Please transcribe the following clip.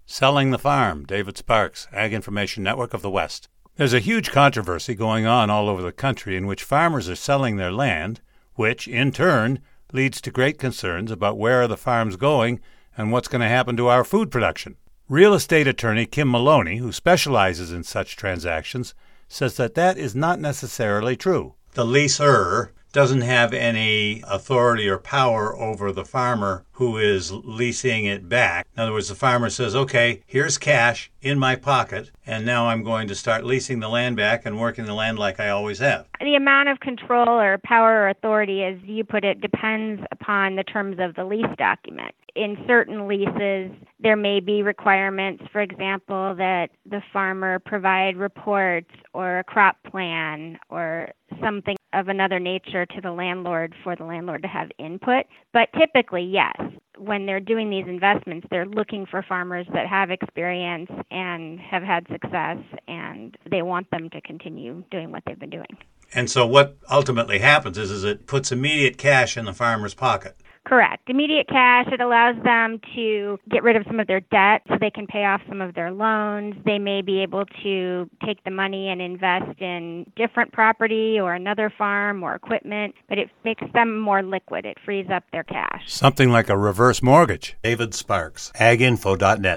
Selling the Farm, David Sparks, Ag Information Network of the West. There's a huge controversy going on all over the country in which farmers are selling their land, which, in turn, leads to great concerns about where are the farms going and what's going to happen to our food production. Real estate attorney Kim Maloney, who specializes in such transactions, says that is not necessarily true. The leaser doesn't have any authority or power over the farmer who is leasing it back. In other words, the farmer says, okay, here's cash in my pocket, and now I'm going to start leasing the land back and working the land like I always have. The amount of control or power or authority, as you put it, depends upon the terms of the lease document. In certain leases, there may be requirements, for example, that the farmer provide reports or a crop plan or something of another nature to the landlord for the landlord to have input. But typically, yes, when they're doing these investments, they're looking for farmers that have experience and have had success, and they want them to continue doing what they've been doing. And so what ultimately happens is it puts immediate cash in the farmer's pocket. Correct. Immediate cash. It allows them to get rid of some of their debt so they can pay off some of their loans. They may be able to take the money and invest in different property or another farm or equipment, but it makes them more liquid. It frees up their cash. Something like a reverse mortgage. David Sparks, aginfo.net.